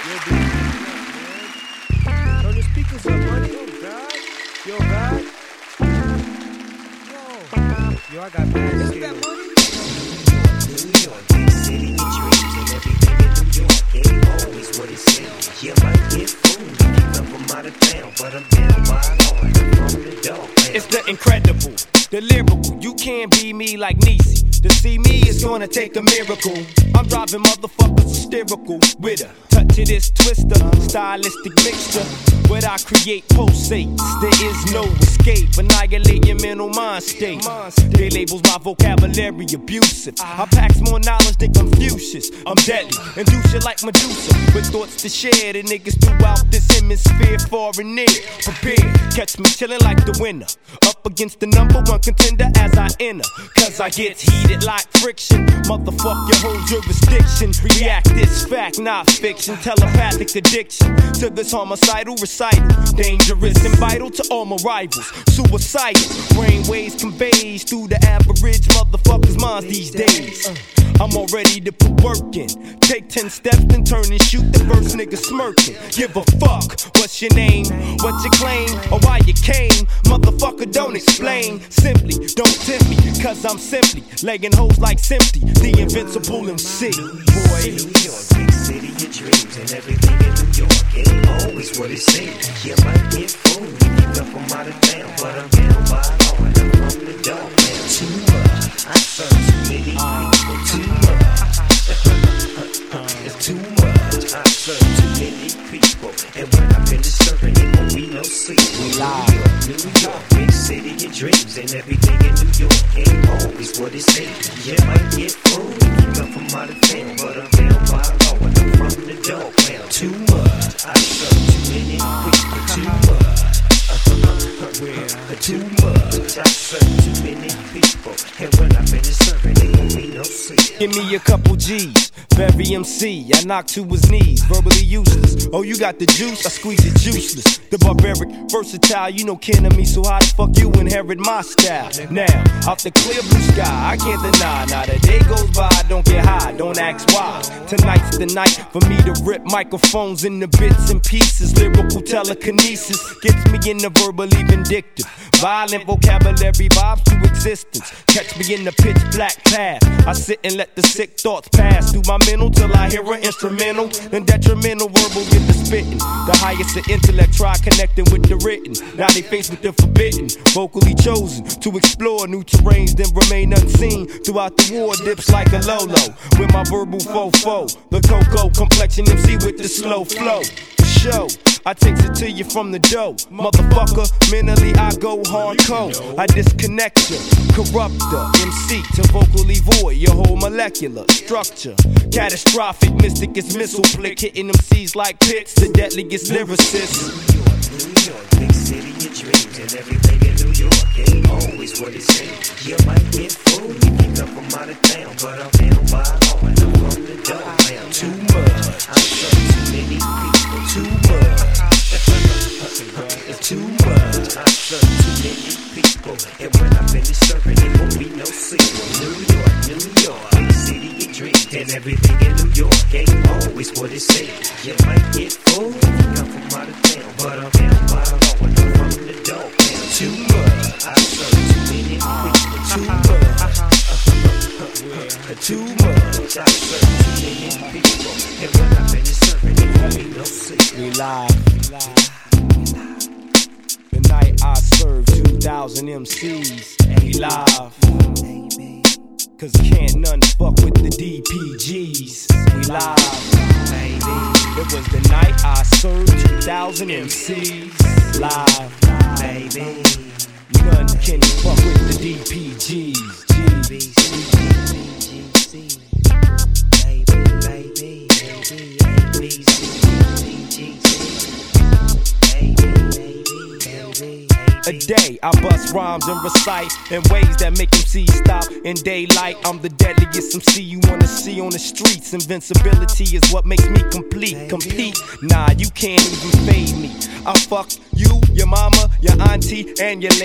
Yo, dude, man. Turn the speakers up, money. Yo, God. Yo, I got mad Is skills. that money? New York, big city, your dreams and everything in New York ain't always what it seems. You might get fooled if you come from out of town, but I'm down by all, I'm from the dog. It's the incredible, the lyrical. You can't be me like Niecy. To see me is gonna take a miracle. I'm driving motherfuckers hysterical with a touch of this twister, stylistic mixture. What I create pulsates, there is no escape. Annihilate your mental mind state. They labels my vocabulary abusive. I packs more knowledge than Confucius. I'm deadly and do shit like Medusa, with thoughts to share. The niggas throughout this hemisphere, far and near. Prepared, catch me chillin' like the winner, up against the #1 contender as I enter. Cause I get heated like friction. Motherfuck your whole jurisdiction. React this fact, not fiction. Telepathic addiction to this homicidal recital. Dangerous and vital to all my rivals. Suicidal brainwaves conveys through the average motherfucker's minds these days. I'm all ready to put work in. Take 10 steps and turn and shoot the first nigga smirking. Give a fuck, what's your name, what you claim, or why you came. Motherfucker, don't explain. Simply, don't tempt me, cause I'm simply legging hoes like Simply, the invincible MC. Boy, New York, big city, your dreams and everything in New York ain't always what it seems. You might get fooled if you come from out of town, but I'm down by all, I'm from the dog. Too much, I serve too many people. Too much, it's too much. I serve too many people, and when I finish serving, it won't be no sleep. New York, big city, your dreams and everything in New York ain't always what it seems. You might get fooled if you come from out of town, but I'm down by law and I'm from the dog pound. Too much, I serve too many people. Too much, too much. I serve too many people, and when I finish serving, it won't be no sleep. give me a couple G's. Very MC, I knock to his knees, verbally useless. Oh, you got the juice, I squeeze it juiceless. The barbaric, versatile, you know kin of me, so how the fuck you inherit my style? Now, out the clear blue sky, I can't deny. Now the day goes by, don't get high, don't ask why. Tonight's the night for me to rip microphones into bits and pieces. Lyrical telekinesis gets me in the verbally vindictive. Violent vocabulary vibes to existence. Catch me in the pitch black path. I sit and let the sick thoughts pass through my mental till I hear an instrumental. Then detrimental verbal get the spitting. The highest of intellect try connecting with the written. Now they faced with the forbidden. Vocally chosen to explore new terrains, then remain unseen. Throughout the war dips like a Lolo. With my verbal fofo. The cocoa complexion MC with the slow flow. Show. I takes it to you from the dough. Motherfucker, mentally I go hardcore. I disconnect you, corrupt the MC to vocally void your whole molecular structure. Catastrophic, mystic is missile flick, hitting MCs like pits, the deadliest lyricists. New York, big city, your dreams and everything in New York ain't always what it seems. You might get fooled if you come from out of town, but I'm down by all and I'm from the dog pound. Too much, I serve too many people. Too much, it's too much. I serve too many people, and when I finish serving, it won't be no sequel. New York, big city, your dreams and everything in New York ain't always what it seems. You might get fooled if you come from out of town, but I'm down by all and I'm from the dog pound. Too much, I serve too many people. Too much, too much. I serve too many people, and when I finish serving, it won't be no sequel. We live. The night I serve 2,000 MCs. We live. Cause can't none fuck with the DPGs. We live. It was the night I served 2,000 MCs. Live. None can fuck with the DPGs. A day I bust rhymes and recite in ways that make MCs stop in daylight. I'm the deadliest MC you wanna see on the streets. Invincibility is what makes me complete. Compete, nah, you can't even fade me. I fuck you, your mama, your auntie, and your lady.